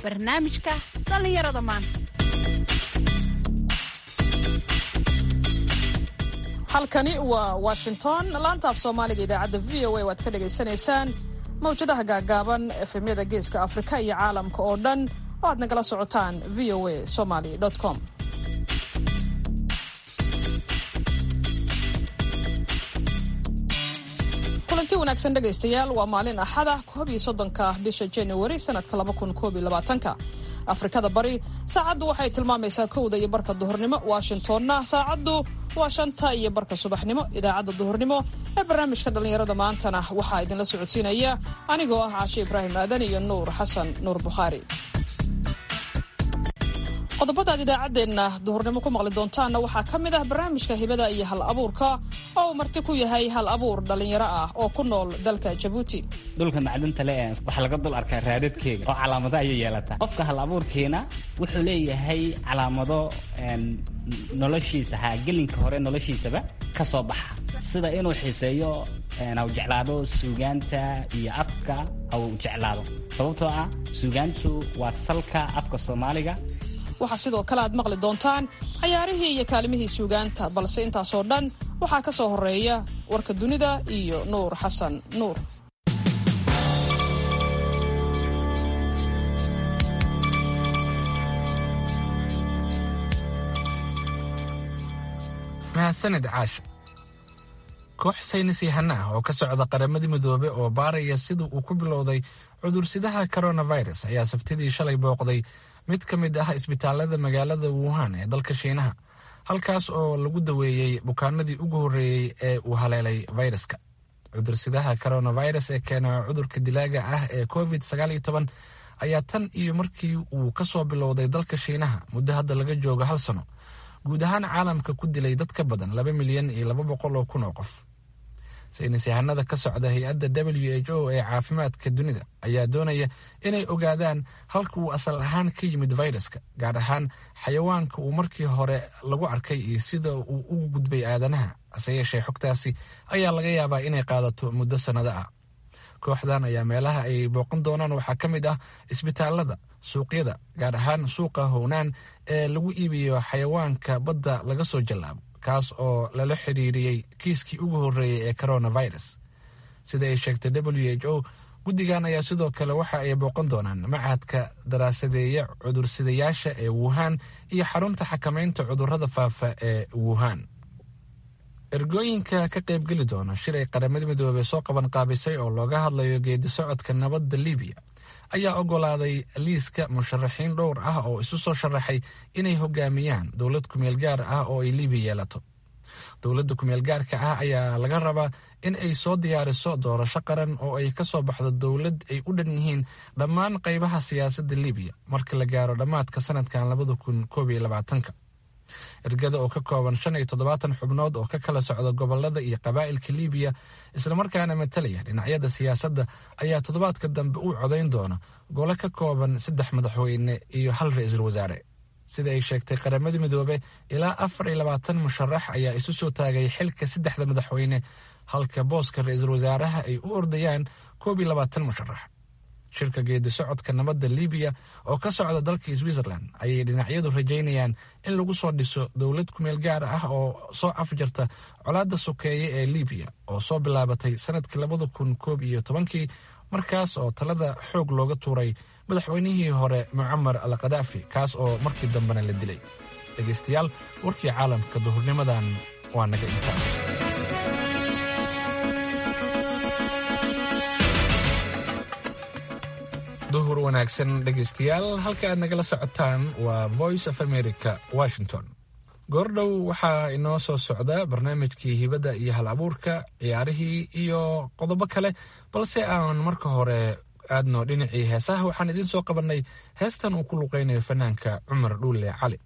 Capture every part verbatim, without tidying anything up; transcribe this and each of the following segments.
barnaamijka dhallinyarada maanta. halkani waa Washington, laanta af Soomaaliga idaacadda V O A waad ka dhageysanaysaan mawjadaha gaagaaban efemyada geeska Afrika iyo caalamka oo dhan oo aad nagala socotaan v o a somali dot com. kulanti wanaagsan dhegaystayaal, waa maalin axada koob iyo soddonka bisha January sanadka laba kun koob iyo labaatanka. Afrikada bari saacaddu waxay tilmaamaysaa kowda iyo barka duhurnimo, Washingtonna saacaddu waa shanta iyo barka subaxnimo. Idaacadda duhurnimo ee barnaamijka dhallinyarada maantana waxaa idinla socodsiinaya anigoo ah Caashe Ibraahim Aadan iyo Nuur Xasan Nuur Bukhaari. qodobadaad idaacaddeenna duhurnimo ku maqli doontaanna waxaa ka mid ah barnaamijka hibada iyo hal abuurka oo uu marti ku yahay hal abuur dhallinyaro ah oo ku nool dalka Jabuuti. dhulka macdanta le waxaa laga dul arkaa raadadkeega oo calaamado ayay yeelataa. qofka hal abuurkiina wuxuu leeyahay calaamado noloshiisa ha gelinka hore noloshiisaba ka soo baxa, sida inuu xiiseeyo au jeclaado suugaanta iyo afka au jeclaado, sababtoo ah suugaantu waa salka afka Soomaaliga. waxaa sidoo kale aad maqli doontaan cayaarihii iyo kaalimihii suugaanta, balse intaasoo dhan waxaa ka soo horeeya warka dunida iyo Nuur Xasan Nuur. mahadsanid Caasha. koox saynis yahano ah oo ka socda Qaramada Midoobay oo baaraya sida uu ku bilowday cudursidaha coronavirus ayaa sabtidii shalay booqday mid ka mid ah isbitaalada magaalada Wuhan ee dalka Shiinaha, halkaas oo lagu daweeyey bukaanadii ugu horreeyey ee uu haleelay fayraska. cudursidaha coronavirus ee keena cudurka dilaaga ah ee covid sagaal iyo toban ayaa tan iyo markii uu ka soo bilowday dalka Shiinaha muddo hadda laga joogo hal sano guud ahaan caalamka ku dilay dad ka badan laba milyan iyo laba boqol oo kun oo qof. saynis yahanada ka socda hay-adda W H O ee caafimaadka dunida ayaa doonaya inay ogaadaan halka uu asal ahaan ka yimid fayraska, gaar ahaan xayawaanka uu markii hore lagu arkay iyo sida uu ugu gudbay aadanaha. hase yeeshee xogtaasi ayaa laga yaabaa inay qaadato muddo sannado ah. kooxdan ayaa meelaha ay booqan doonaan waxaa ka mid ah isbitaalada, suuqyada, gaar ahaan suuqa Hownaan ee lagu iibiyo xayawaanka badda laga soo jallaabo, kaas oo lala xiriiriyey kiiskii ugu horreeyey ee coronavirus. sida ay sheegtay W H O, guddigan ayaa sidoo kale waxa ay booqan doonaan machadka daraasadeeya cudursidayaasha ee Wuhan iyo xarunta xakamaynta cudurrada faafa ee Wuhan. ergooyinka ka qaybgeli doona shir ay Qaramada Midoobay soo qaban qaabisay oo looga hadlayo geedi socodka nabadda Liibiya ayaa ogolaaday liiska musharaxiin dhowr ah oo isu soo sharaxay inay hogaamiyaan dowlad kumeel gaar ah oo ay Liibiya yeelato. dowladda kumeel gaarka ah ayaa laga rabaa in ay soo diyaariso doorasho qaran oo ay ka soo baxdo dowlad ay u dhan yihiin dhammaan qaybaha siyaasadda Liibiya marka la gaaro dhammaadka sanadkan labada kun koob iyo labaatanka. ergada oo ka kooban shan iyo toddobaatan xubnood oo ka kala socda gobolada iyo qabaa'ilka Liibiya islamarkaana matalaya dhinacyada siyaasadda ayaa toddobaadka dambe u codayn doona gole ka kooban saddex madaxweyne iyo hal ra'iisul wasaare. sida ay sheegtay Qaramada Midoobay, ilaa afar iyo labaatan musharax ayaa isu soo taagay xilka saddexda madaxweyne, halka booska ra'iisul wasaaraha ay u ordayaan koob iyo labaatan musharax. shirka geedi socodka nabadda Liibiya oo ka socda dalka Switzerland ayay dhinacyadu rajaynayaan in lagu soo dhiso dowlad kumeel gaar ah oo soo afjarta colaadda sokeeye ee Liibiya oo soo bilaabatay sanadkii labada kun koob iyo tobankii, markaas oo talada xoog looga tuuray madaxweynihii hore Muammar al-Qadaafi, kaas oo markii dambena la dilay. dhegaystayaal, warkii caalamka duhurnimadan waa naga intaa. duhur wanaagsan dhegaystayaal, halka aad nagala socotaan waa Voice of America, Washington. goordhow waxaa inoo soo socda barnaamijkii hibada iyo hal abuurka, ciyaarihii iyo qodobo kale, balse aan marka hore aadno dhinacii heesaha. waxaan idiin soo qabanay heestan uu ku luqaynayo fanaanka Cumar Dhuule Cali.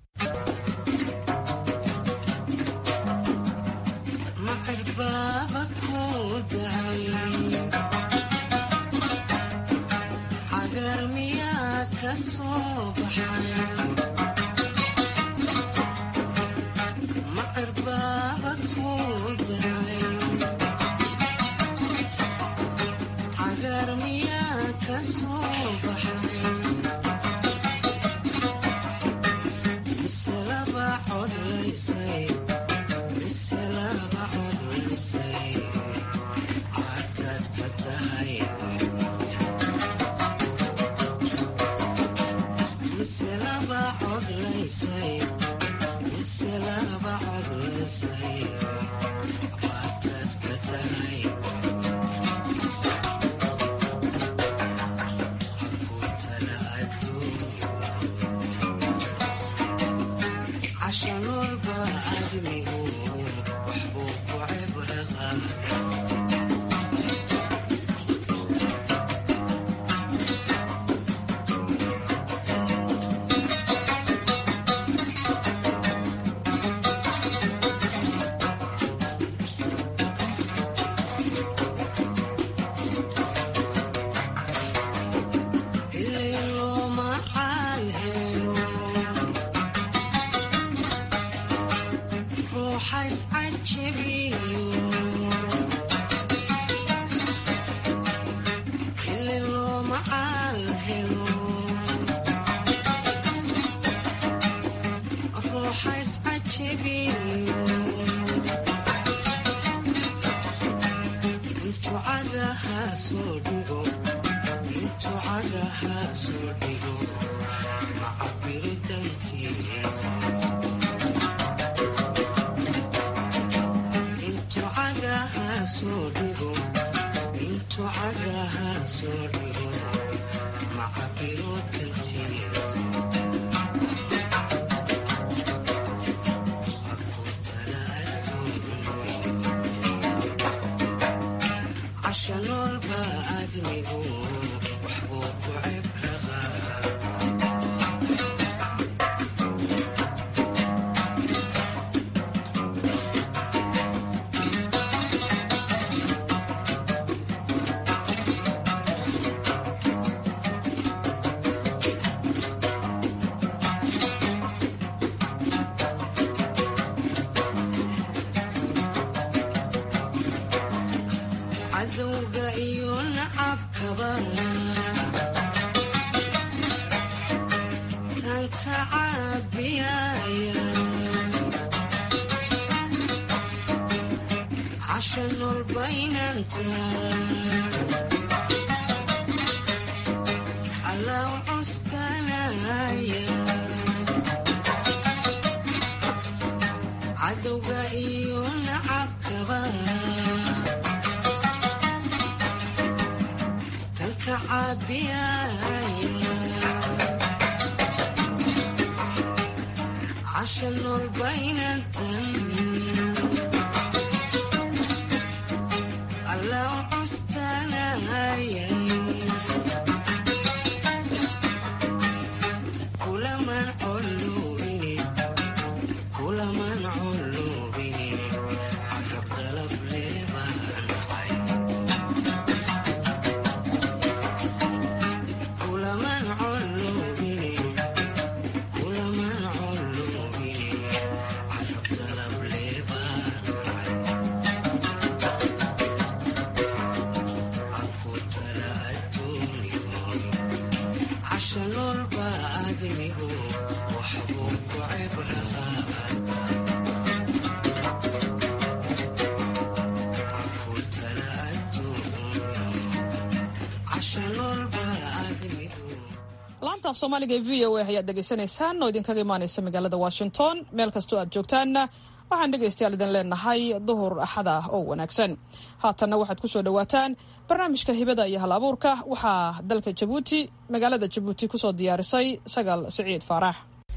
Agar miya ka soo baxay laanta af soomaaliga ee v o a ayaad dhegaysanaysaan oo idinkaga imaanaysa magaalada washington meel kastoo aad joogtaanna waxaan dhegaystayaal idin leenahay duhur axada ah oo wanaagsan haatanna waxaad ku soo dhowaataan barnaamijka hibada iyo hal abuurka waxaa dalka jabuuti magaalada jabuuti ku soo diyaarisay sagal siciid faarax.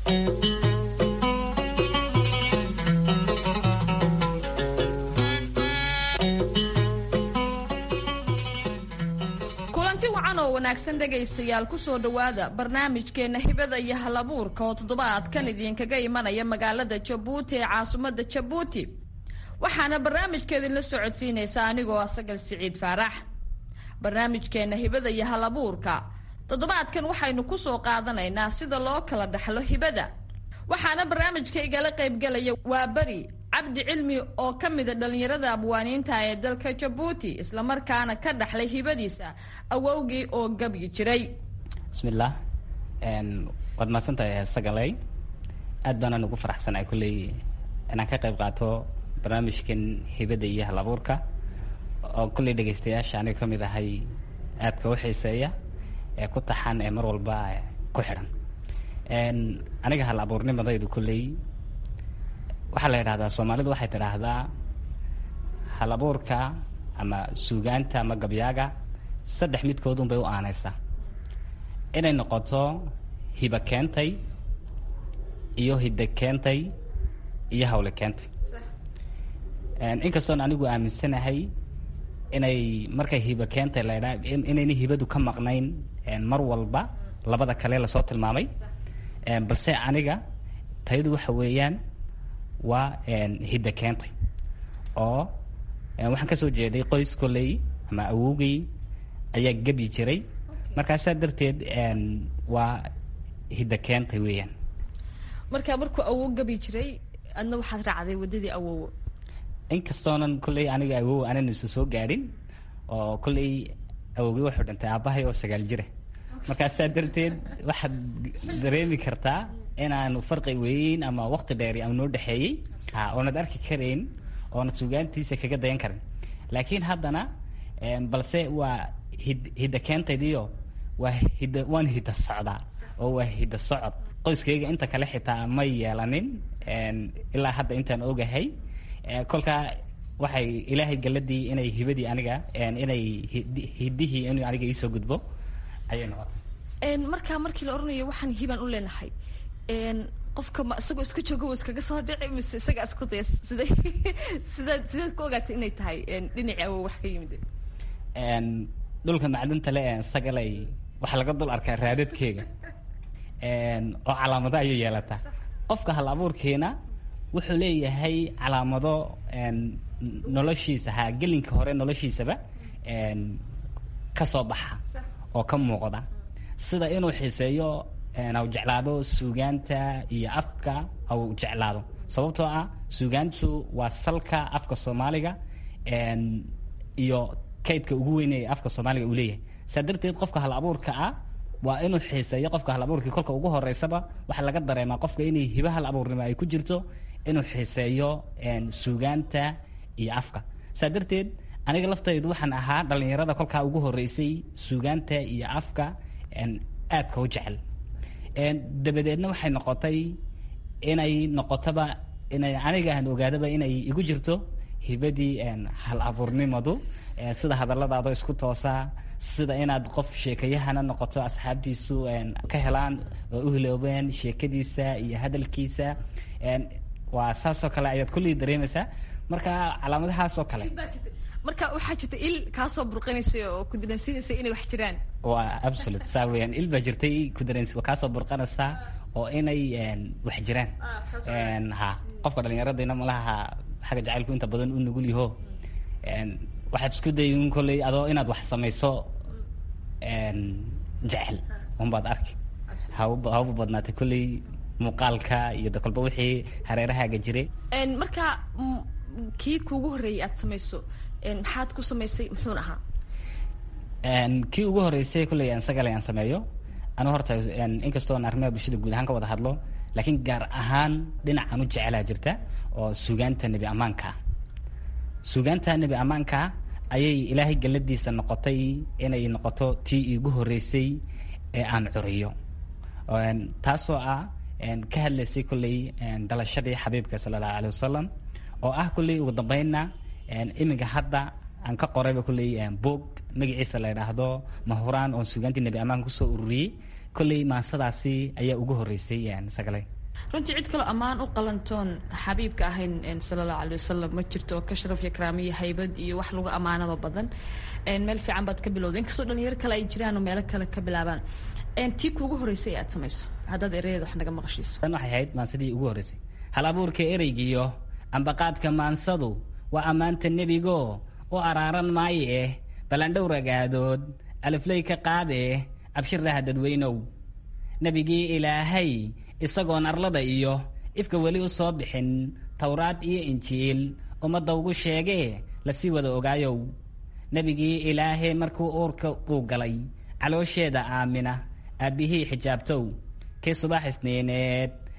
oo wanaagsan dhegaystayaal ku soo dhawaada barnaamijkeena hibada iyo hal abuurka oo toddobaadkan idinkaga imanaya magaalada Jabuuti ee caasimadda Jabuuti waxaana barnaamijkeedin la socodsiinaysa anigoo Sagal Siciid Faarax. barnaamijkeena hibada iyo hal abuurka toddobaadkan waxaynu ku soo qaadanaynaa sida loo kala dhaxlo hibada waxaana barnaamijka igala qayb galaya waa bari cabdi cilmi oo ka mid ah dhalinyarada abwaaniinta ee dalka Jabuuti isla markaana ka dhaxlay hibadiisa awowgii oo gabyi jiray. bismillaah een qad ma santahay sagalay aad baan ugu faraxsanahay kulley inaan ka qayb qaato barnaamijkan hibada iyo hal abuurka oo kulley dhegaystayaasha aniga ka mid ahay aadka u xiiseeya ee ku taxan ee mar walba ku xidhan. aniga hal abuurnimadaydu kulley waxaa la yidhahdaa, soomaalidu waxay tidhaahdaa hal abuurka ama suugaanta ama gabyaaga saddex midkoodun bay u aanaysaa, inay noqoto hiba keentay iyo hidda keentay iyo hawle keentay. inkastoon anigu aaminsanahay inay markay hiba keentay laydhaa inayna hibadu ka maqnayn mar walba labada kale lasoo tilmaamay, balse aniga tayadu waxa weeyaan waa hidda keentay oo waxaan kasoo jeeday qoys kolley ama awowgay ayaa gebyi jiray, markaasaa darteed waa hidda keentay weeyaan. marka markuu awow gabi jiray adna waxaad raacday waddadii awowo? inkastoonan kolley aniga awow aanan isu soo gaadhin, oo kolley awowgii wuxuu dhintay aabbahay oo sagaal jira, markaasaa darteed waxaad dareemi kartaa inaanu farqi weyn ama waqti dheeri aan noo dhexeeyey oonad arki karayn oonad sugaantiisa kaga dayan karin. laakiin haddana balse waa hid hidda keentaydiyo waa hidda waan hidda socdaa oo waa hidda socod. qoyskayga inta kale xitaa may yeelanin ilaa hadda intaan ogahay. kolkaa waxay ilaahay galadii inay hibadii aniga inay hiddihii in aniga iisoo gudbo ayay noqotay. markaa markii la oranayo waxaan hibaan u leenahay, qofka ma isagoo iska jooga iskaga soo dhici mise isaga isku daya siday sidaad sidaad ku ogaatay inay tahay dhinaci awow wax ka yimid? dhulka macdanta le sagalay waxaa laga dul arkaa raadadkeega oo calaamado ayay yeelataa. qofka hal abuurkiina wuxuu leeyahay calaamado noloshiisa ha gelinka hore noloshiisaba ka soo baxa oo ka muuqda, sida inuu xiiseeyo au jeclaado suugaanta iyo afka au jeclaado, sababtoo ah suugaantu waa salka afka soomaaliga iyo kaydka ugu weyn ee afka soomaaliga uu leeyahay. saa darteed qofka hal abuurka ah waa inuu xiiseeyo. qofka hal abuurkii kolka ugu horeysaba waxaa laga dareemaa qofka inay hiba hal abuurnimo ay ku jirto inuu xiiseeyo suugaanta iyo afka. saa darteed aniga laftaydu waxaan ahaa dhalinyarada kolkaa ugu horeysay suugaanta iyo afka aadka u jecel. dabadeedna waxay noqotay inay noqotoba inay aniga aan ogaadaba inay igu jirto hibadii hal abuurnimadu, sida hadalladaado isku toosaa, sida inaad qof sheekayahana noqoto asxaabtiisu ka helaan oo u hiloobeen sheekadiisa iyo hadalkiisa. waa saasoo kale ayaad kulley dareemaysaa. marka calaamadahaasoo kale marka waxaa jirta il kaasoo burqanaysa oo ku dareensiinaysa inay wax jiraan? waa absolute saa weeyaan, il baa jirtay ku dareen kaasoo burqanaysa oo inay wax jiraan. ha qofka dhallinyaradayna malaha xagga jacaylku inta badan u nugul yaho, waxaad isku dayin kolley adoo inaad wax samayso jecel unbaad arki, hauba badnaatay kolley muuqaalka iyo de kolba wixii hareerahaaga jiray. marka kii kuugu horreeyay aad samayso maxaad ku samaysay, muxuun ahaa? kii ugu horreysay kolley aan sagale aan sameeyo anu horta inkastoo aan arrimaha bulshada guud ahaan ka wada hadlo, laakiin gaar ahaan dhinacaan u jecelaa jirta oo suugaanta nebi ammaanka. suugaanta nebi ammaanka ayay ilaahay galadiisa noqotay inay noqoto tii iigu horreysay ee aan curiyo, taasoo ah ka hadlaysay kolley dhalashadii xabiibka sala allahu alay wasalam, oo ah kolley ugu dambeynna iminka hadda aan ka qorayba kolley boog magaciisa la yidhaahdo mahuraan oo suugaantii nebi ammaanka kusoo ururiyey. kolley maansadaasi ayaa ugu horreysay sagalay. runtii cid kaloo ammaan u qalantoon xabiibka ahayn sala allahu alay wasalam ma jirto, oo ka sharaf iyo karaamiyo haybad iyo wax lagu ammaanaba badan. meel fiican baad ka bilowday, inkastoo dhalinyaro kale ay jiraan oo meelo kale ka bilaabaan. tii kuugu horreysay aad samayso haddaad erayeeda wax naga maqashiiso? tan waxay ahayd maansadii ugu horreysay. hal abuurka ereygiyo ambaqaadka maansadu waa ammaanta nebigo u araaran maaye eh balandhow ragaadood alifley ka qaadee abshiraha dadweynow. nebigii ilaahay isagoon arlada iyo ifka weli u soo bixin towraad iyo injiil ummadda ugu sheegee lasii wada ogaayow. nebigii ilaahay markuu uurka uu galay caloosheeda aamina aabbihii xijaabtow. kii subax isniineed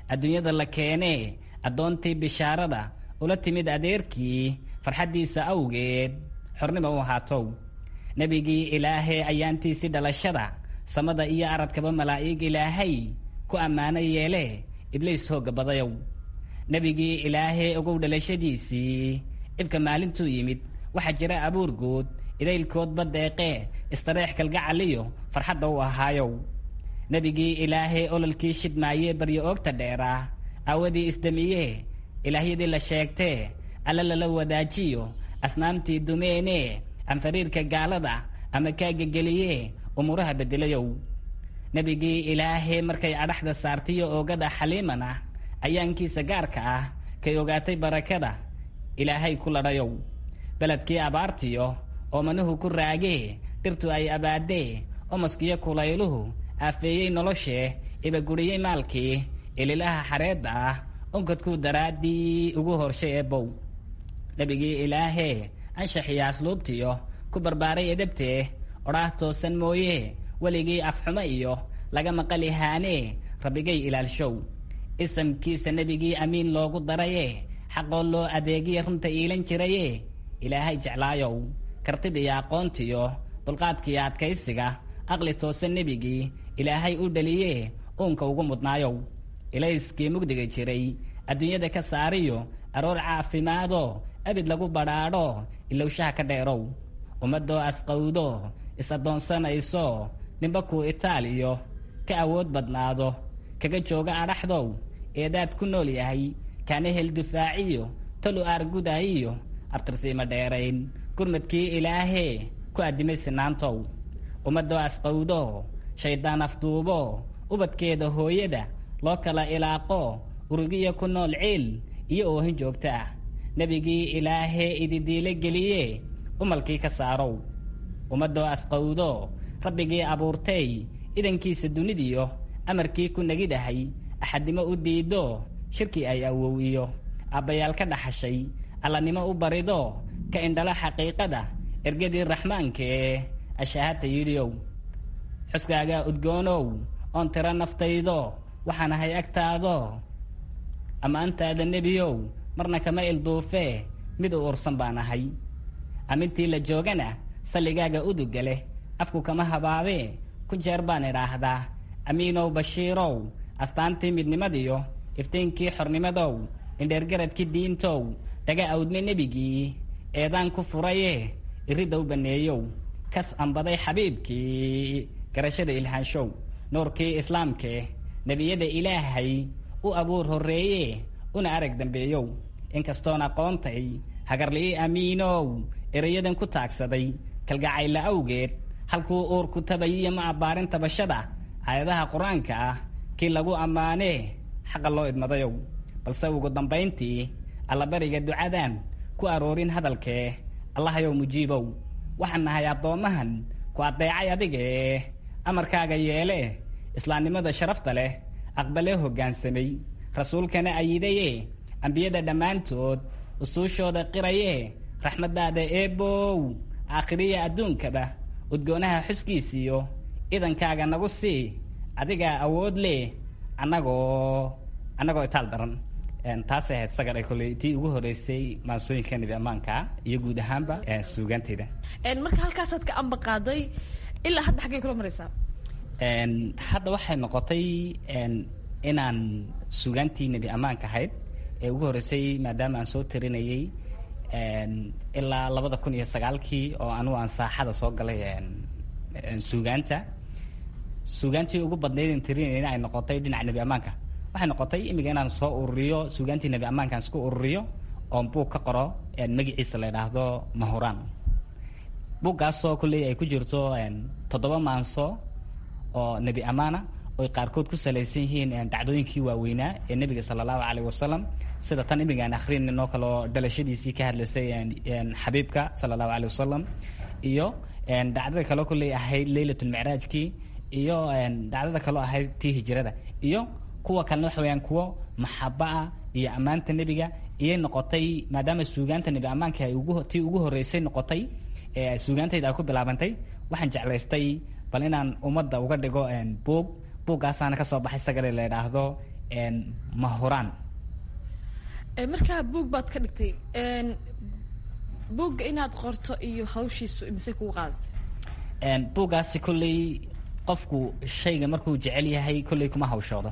adduunyada la keenee addoontii bishaarada ula timid adeerkii farxaddiisa awgeed xornimo u ahaatow nebigii ilaahee ayaantiisii dhalashada samada iyo aradkaba malaa'ig ilaahay ku ammaano yeelee ibliis hoogga badayow nebigii ilaahee ogow dhalashadiisii ifka maalintuu yimid waxaa jira abuur guud idaylkoodba deeqee istareex kalgacaliyo farxadda u ahaayow nebigii ilaahee ololkii shidmaayee baryo oogta dheeraa aawadii isdamiyee ilaahyadii la sheegtee alla lala wadaajiyo asnaamtii dumeenee anfariirka gaalada ama kaagageliyee umuuraha bedelayow nebigii ilaahee markay adhaxda saartiyo oogada xaliimana ayaankiisa gaarka ah kay ogaatay barakada ilaahay ku ladhayow beledkii abaartiyo oo manuhu ku raagee dhirtu ay abaadee omaskiyo kulayluhu aafeeyey noloshee ibaguriyey maalkii ililaha xareedda ah onkadkuu daraaddii ugu horshay eebbow nebigii ilaahee anshaxiyo asluubtiyo ku barbaaray edabtee odhaah toosan mooyee weligii afxumo iyo laga maqali haanee rabbigay ilaalshow isamkiisa nebigii amiin loogu darayee xaqoo loo adeegiya runta iilan jirayee ilaahay jeclaayow kartida iyo aqoontiyo dulqaadkiiyo adkaysiga aqli toosan nebigii ilaahay u dhaliyee uunka ugu mudnaayow ilayskii mugdiga jiray adduunyada ka saariyo aroor caafimaadoo abid lagu badhaadho ilowshaha ka dheerow ummaddoo asqowdo is-addoonsanayso ninba kuu itaaliyo ka awood badnaado kaga jooga adhaxdow eedaad ku nool yahay kaana hel dufaaciyo tolu aargudaayiyo abtirsiima dheerayn gurmadkii ilaahee ku addimay sinaantow ummaddoo asqowdo shayddaan afduubo ubadkeeda hooyada loo kala ilaaqo urugiya ku nool ciil iyo oohin joogta ah nebigii ilaahee ididiile geliyee umalkii ka saarow ummaddoo asqowdo rabbigii abuurtay idankiisa dunidiyo amarkii ku negidahay axadnimo u diiddo shirkii ay awow iyo aabbayaal ka dhaxashay allanimo u barido ka indhala xaqiiqada ergadii raxmaankee ashaahata yidhiyow xuskaagaa udgoonow oon tiro naftaydo waxaan ahay agtaado ammaantaada nebiyow marna kama ilduufee mid u ursan baan ahay amintii la joogana salligaaga uduga leh afku kama habaabee ku jeer baan idhaahdaa amiinow bashiirow astaantii midnimadiyo iftiinkii xornimadow indheergaradkii diintow dhaga awdme nebigii eedaan ku furayee iridda u banneeyow kas ambaday xabiibkii garashada ilhaanshow nuurkii islaamkee nebiyada ilaahay u abuur horreeyee una arag dambeeyow inkastoon aqoontay hagarli'ii amiinow erayadan ku taagsaday kalgacayla awgeed halkuu uurku tabayiyo ma abbaarin tabashada aayadaha qur-aanka ah kii lagu ammaanee xaqa loo idmadayow balse ugu dambayntii allabariga ducadan ku aroorin hadalkee allahayow mujiibow waxaan nahay addoommahan ku addeecay adigee amarkaaga yeelee islaamnimada sharafta leh aqbalee hoggaansamay rasuulkana ayidayee ambiyada dhammaantood usuushooda qirayee raxmaddaada eebbow aakhiriya adduunkaba udgoonaha xuskiisiyo idankaaga nagu sii adigaa awood leh annagoo annagoo itaal daran taasay ahayd sagar ay kolley tii ugu horreysay maansooyinka nebi ammaanka iyo guud ahaanba suugaanteyda marka halkaasaad ka amba qaaday ilaa hadda xaggay kula maraysaa hadda waxay noqotay inaan suugaantii nebi ammaanka ahayd ee ugu horreysay maadaama aan soo tirinayay ilaa labada kun iyo sagaalkii oo anugu aan saaxada soo galay suugaanta suugaantii ugu badnayd tirinayna ay noqotay dhinaca nebi ammaanka waxay noqotay imiga inaan soo ururiyo suugaantii nebi ammaankaan isku ururiyo oon buug ka qoro magaciisa la idhaahdo mahuraan buuggaasoo kulley ay ku jirto toddoba maanso oo nebi ammaana oy qaarkood ku salaysan yihiin dhacdooyinkii waaweynaa ee nebiga sala allahu calayh wasalam sida tan imiga aan akhrinayno kaloo dhalashadiisii ka hadlaysay xabiibka sala allahu calayh wasalam iyo dhacdada kaloo kulley ahayd leylatulmicraajkii iyo dhacdada kaloo ahayd tii hijrada iyo kuwa kalena waxa weyaan kuwo maxaba ah iyo ammaanta nebiga iyay noqotay maadaama suugaanta nebi ammaanka ay ugu tii ugu horreysay noqotay ee suugaantayda ay ku bilaabantay waxaan jeclaystay bal inaan ummadda uga dhigo buug buuggaasaana ka soo baxay sagale la idhaahdo ma horaan. markaa buug baad ka dhigtay, buugga inaad qorto iyo hawshiisu imise kugu qaadatay? buuggaasi kolley qofku shayga markuu jecel yahay kolley kuma hawshoodo.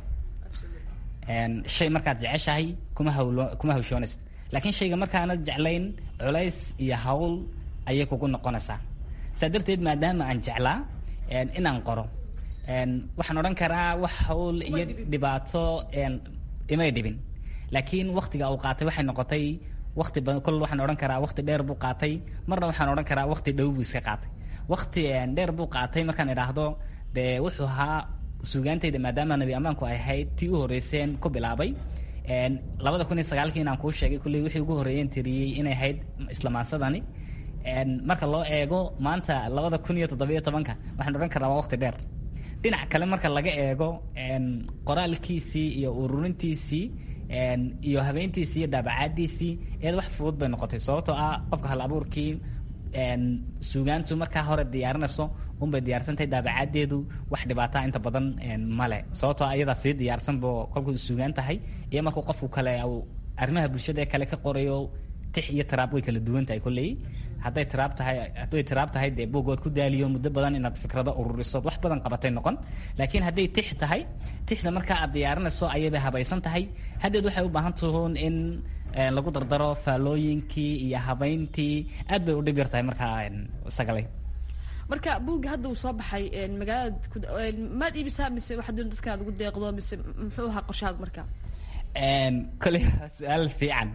shay markaad jeceshahay kuma hawlo kuma hawshoonaysa, laakiin shayga markaanad jeclayn culays iyo hawl ayay kugu noqonaysaa. saa darteed maadaama aan jeclaa inaan qoro, waxaan odhan karaa wax hawl iyo dhibaato imay dhibin, laakiin waktiga uu qaatay waxay noqotay wakti badan. kol waxaan odhan karaa wakti dheer buu qaatay, marna waxaan odhan karaa wakti dhow buu iska qaatay. wakti dheer buu qaatay markaan idhaahdo dee wuxuu ahaa suugaantayda maadaama nebi ammaanku ay ahayd tii u horreyseen ku bilaabay labada kun iyo sagaalkii inaan kuu sheegay kulley wixii ugu horreeyeen tiriyey inay ahayd islamaansadani. marka loo eego maanta labada kun iyo toddobiyo tobanka waxaan odhan karaa waa wakti dheer. dhinac kale marka laga eego qoraalkiisii iyo ururintiisii iyo habeyntiisii iyo daabacaadiisii eed wax fudud bay noqotay, sababtoo ah qofka hal abuurkii suugaantu markaa hore diyaarinayso unbay diyaarsantahay, daabacaaddeedu wax dhibaataa inta badan male, sababtoo ah iyadaa sii diyaarsanbo kolkuu suugaan tahay. iyo markuu qofku kale arrimaha bulshada ee kale ka qorayo tix iyo tiraab way kala duwan tahay kolley. hadday tiraab tahay hadday tiraab tahay dee buugood ku daaliyo muddo badan inaad fikrado ururiso wax badan qabatay noqon. laakiin hadday tix tahay, tixda markaa aad diyaarinayso ayay habaysan tahay. haddeed waxay u baahan tahuun in lagu dardaro faallooyinkii iyo habayntii, aad bay u dhib yar tahay markaa sagalay. marka buugga hadda uu soo baxay magaalada maad iibisaa mise waxaad doon dadkan aad ugu deeqdo mise muxuu ahaa qorshahaad markaa? kolley su-aal fiican.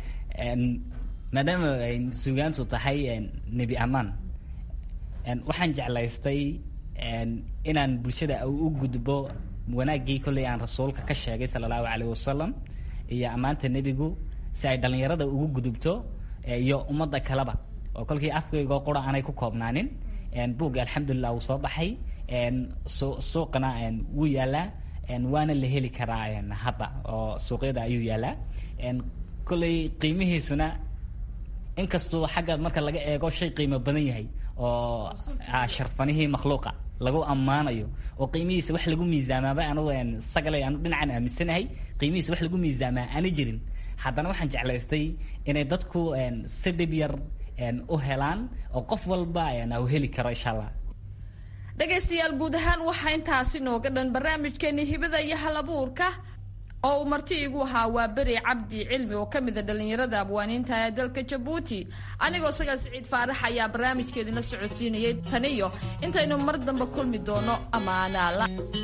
maadaama ay suugaantu tahay nebi ammaan, waxaan jeclaystay inaan bulshada u gudbo wanaaggii kolley aan rasuulka ka sheegay sala allahu calayh wasalam iyo ammaanta nebigu, si ay dhallinyarada ugu gudubto iyo ummadda kaleba, oo kolkii afkaygoo qura aanay ku koobnaanin. buugga alxamdulilah wuu soo baxay, suuqana wuu yaalaa, waana la heli karaa hadda oo suuqyada ayuu yaalaa. kolley qiimihiisuna inkastoo xagga marka laga eego shay qiimo badan yahay oo sharfanihii makhluuqa lagu ammaanayo, oo qiimihiisa wax lagu miisaamaaba anugu sagalay anu dhinacan aaminsanahay qiimihiisa wax lagu miisaamaa aana jirin, haddana waxaan jeclaystay inay dadku si dhib yar u helaan oo qof walba u heli karo insha allah. dhegaystayaal guud ahaan waxaa intaasi nooga dhan barnaamijkeeni hibada iyo halabuurka oo uu marti igu ahaa waa beri cabdi cilmi oo ka mida dhallinyarada abwaaniinta ee dalka Jabuuti. anigoo sagal siciid faarax ayaa barnaamijkeedina socodsiinayay. taniyo intaynu mar dambe kulmi doono amaana la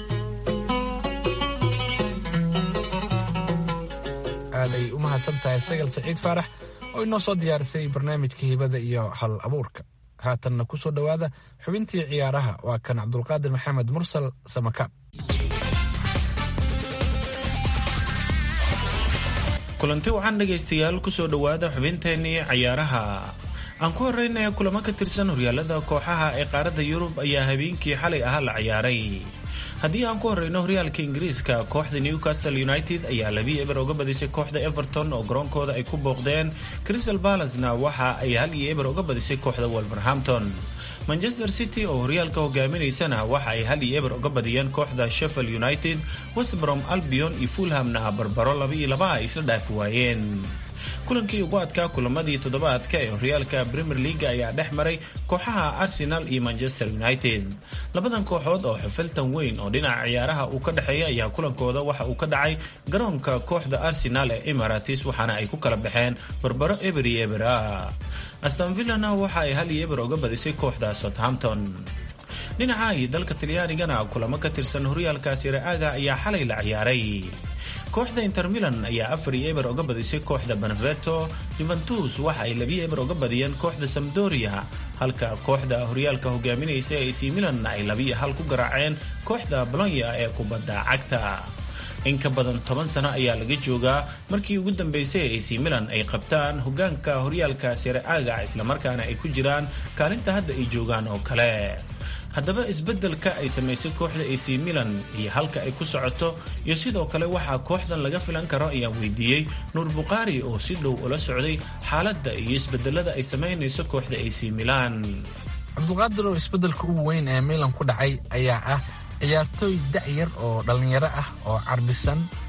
aaday u mahadsan tahay sagal siciid faarax oo inoo soo diyaarisay barnaamijka hibada iyo hal abuurka. haatanna ku soo dhowaada xubintii ciyaaraha, waa kan cabdulqaadir maxamed mursal samaka. kulanti waxaan dhegaystayaal kusoo dhowaada xubinteenii cayaaraha. aan ku horreynaya kulamo ka tirsan horyaalada kooxaha ee qaaradda yurub ayaa habeenkii xalay ahaa la ciyaaray. haddii aan ku horreyno horyaalka ingiriiska, kooxda Newcastle United ayaa labii eber uga badisay kooxda Everton oo garoonkooda ay ku booqdeen. Crystal Palace-na waxa ay hal iyo eber uga badisay kooxda Wolverhampton. Manchester City oo horyaalka hogaaminaysana waxa ay hal iyo eber uga badiyeen kooxda Sheffield United. West Brom Albion iyo Fulham-na barbaro laba iyo laba ay isla dhaafi waayeen. kulankii ugu adkaa kulamadii toddobaadka ee horyaalka Premier League ayaa dhex maray kooxaha Arsenal iyo Manchester United. labadan kooxood oo xafaltan weyn oo dhinaca ciyaaraha uu ka dhexeeya ayaa kulankooda waxa uu ka dhacay garoonka kooxda Arsenal ee Emirates, waxaana ay ku kala baxeen barbaro eber iyo eber. Aston Villa-na waxa ay hal iyo eber uga badisay kooxda Southampton. dhinaca iyo dalka Talyaanigana kulamo ka tirsan horyaalka Serie A ayaa xalay la ciyaaray. kooxda Inter Milan ayaa afar iyo eber uga badisay kooxda Benevento. Juventus waxa ay laba iyo eber uga badiyeen kooxda Sampdoria, halka kooxda horyaalka hogaaminaysa A C Milan ay laba iyo hal ku garaaceen kooxda Bologna ee kubadda cagta. in ka badan toban sano ayaa laga joogaa markii ugu dambeysay A C Milan ay qabtaan hogaanka horyaalka Serie A isla markaana ay ku jiraan kaalinta hadda ay joogaan oo kale. haddaba isbeddelka ay samaysay kooxda A C Milan iyo halka ay ku socoto iyo sidoo kale waxaa kooxdan laga filan karo ayaan weydiiyey Nuur Buqaari oo si dhow ula socday xaaladda iyo isbeddelada ay samaynayso kooxda A C Milan. cabdulqaadir oo isbeddelka ugu weyn ee Milan ku dhacay ayaa ah ciyaartooy da'yar oo dhallinyaro ah oo carbisan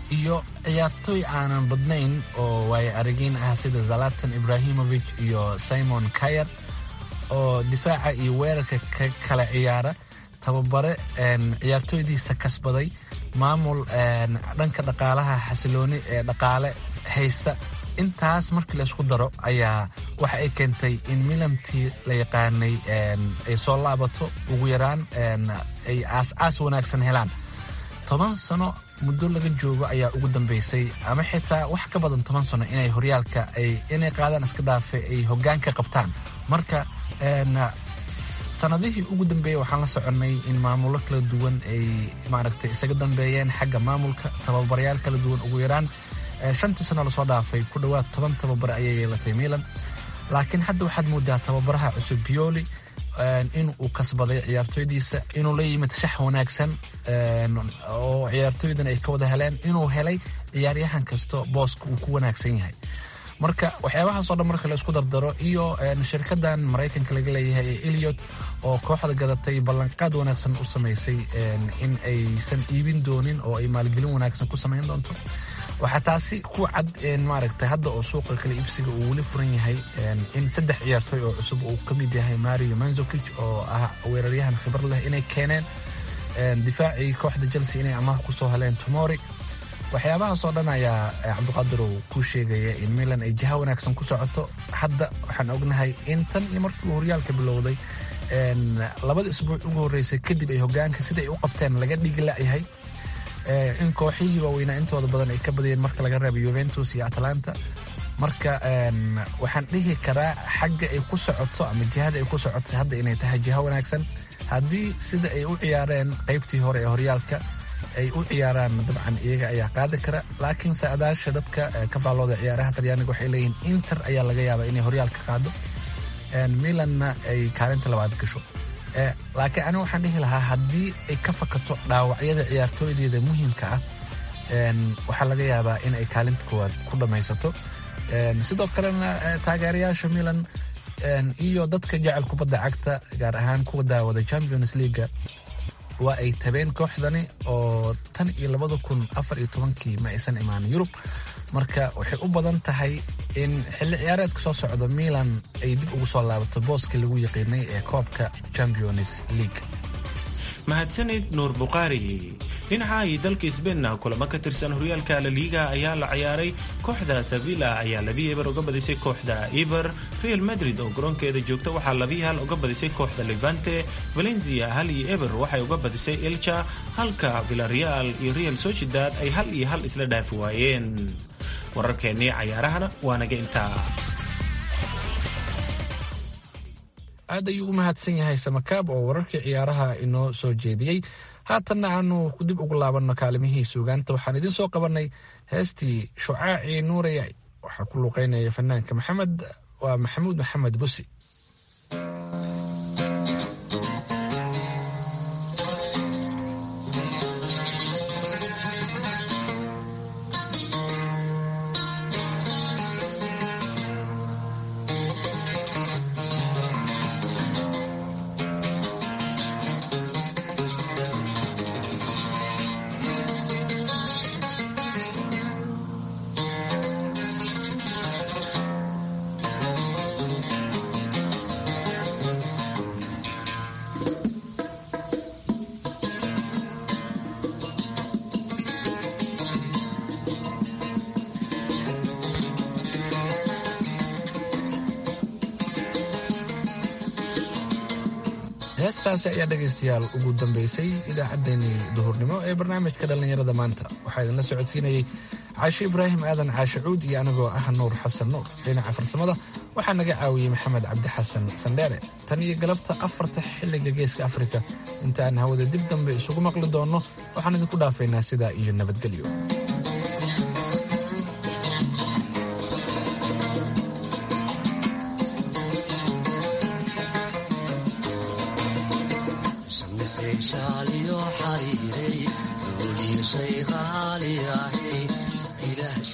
iyo ciyaartooy aanan badnayn oo waayo aragiin ah sida Zlatan Ibrahimovic iyo Simon Kjaer oo difaaca iyo weerarka ka kala ciyaara, tababare ciyaartooydiisa kasbaday, maamul dhanka dhaqaalaha xasilooni ee dhaqaale haysta. Intaas markii la isku daro ayaa waxa ay keentay in Milantii la yaqaanay ay soo laabato, ugu yaraan ay aas-aas wanaagsan helaan. toban sano muddo laga joogo ayaa ugu dambeysay, ama xitaa wax ka badan toban sano inay horyaalka ay inay qaadaan iska dhaafe ay hoggaanka qabtaan. Marka sanadihii ugu dambeeyey waxaan la soconnay in maamulo kala duwan ay maaragtay isaga dambeeyeen xagga maamulka, tababarayaal kala duwan. Ugu yaraan shantii sano lasoo dhaafay ku dhowaad toban tababare ayay yeelatay Milan, laakiin hadda waxaad moodaa tababaraha cusub Pioli in uu kasbaday ciyaartooydiisa, inuu la yimid shax wanaagsan oo ciyaartooydan ay ka wada heleen, inuu helay ciyaaryahan kasto booska uu ku wanaagsan yahay. marka waxyaabahaasoo dhan marka la isku dardaro iyo shirkadan Mareykanka laga leeyahay ee Elliott oo kooxda gadatay ballanqaad wanaagsan u samaysay in aysan iibin doonin oo ay maalgelin wanaagsan ku samayn doonto, waxaa taasi ku cad maaragtay hadda oo suuqa kala iibsiga uu weli furan yahay in saddex ciyaartooy oo cusub uu ka mid yahay Mario Mandzukic oo ah weeraryahan khibrad leh inay keeneen, difaacii kooxda Chelsea inay amaah ku soo heleen Tomori. waxyaabahaasoo dhan ayaa Cabdiqaadir uu ku sheegaya in Milan ay jiha wanaagsan ku socoto. Hadda waxaan ognahay in tan iyo markii uu horyaalka bilowday labada isbuuc ugu horreysay kadib ay hoggaanka sida ay u qabteen laga dhigi la'yahay, in kooxihii waaweynaa intooda badan ay ka badiyeen marka laga reebo Juventus iyo Atalanta. marka waxaan dhihi karaa xagga ay ku socoto ama jihada ay ku socoto hadda inay tahay jiha wanaagsan, haddii sida ay u ciyaareen qaybtii hore ee horyaalka ay u ciyaaraan dabcan iyaga ayaa qaadi kara. laakiin saadaasha dadka ka faallooda ciyaaraha Talyaaniga waxay leeyihiin Inter ayaa laga yaabaa inay horyaalka qaado, Milanna ay kaalinta labaad gasho. laakiin aniga waxaan dhihi lahaa haddii ay ka fakato dhaawacyada ciyaartooydeeda muhiimka ah, waxaa laga yaabaa in ay kaalinta koowaad ku dhammaysato. sidoo kalena taageerayaasha Milan iyo dadka jecel kubadda cagta gaar ahaan kuwa daawada Champions League waa ay tabeen kooxdani oo tan iyo labada kun afar iyo tobankii ma aysan imaan Yurub. marka waxay u badan tahay in xilli ciyaareedka soo socda Milan ay dib ugu soo laabato booskii lagu yaqiinay ee koobka Champions League. mahadsanid Nuur Buqaari. dhinaca ay dalka Isbaanna kulamo ka tirsan horyaalka La Liga ayaa la ciyaaray. kooxda Sevilla ayaa laba eber uga badisay kooxda Eibar. Real Madrid oo garoonkeeda joogta waxaa laba hal uga badisay kooxda Levante. Valencia hal iyo eber waxay uga badisay Elche, halka Villarreal iyo Real Sociedad ay hal iyo hal isla dhaafi waayeen. wararkeennii cayaarahana waa naga intaa. aad ayuu u mahadsan yahay Samakaab oo wararkii ciyaaraha inoo soo jeediyey. haatanna aanu dib ugu laabanno kaalimihii suugaanta. waxaan idin soo qabanay heestii Shucaacii Nuurayay, waxaa ku luuqeynaya fanaanka maxamed waa maxamuud maxamed busi. heestaasi ayaa dhegaystayaal ugu dambaysay idaacaddeenii duhurnimo ee barnaamijka dhallinyarada maanta. waxaa idinla socodsiinayey caashe ibraahim aadan caashe cuud iyo anigoo ah Nuur Xasan Nuur. dhinaca farsamada waxaa naga caawiyey maxamed cabdi xasan sandheere. tan iyo galabta afarta xilliga geeska Afrika intaan hawada dib dambe isugu maqli doonno waxaan idinku dhaafaynaa sidaa iyo nabadgelyo.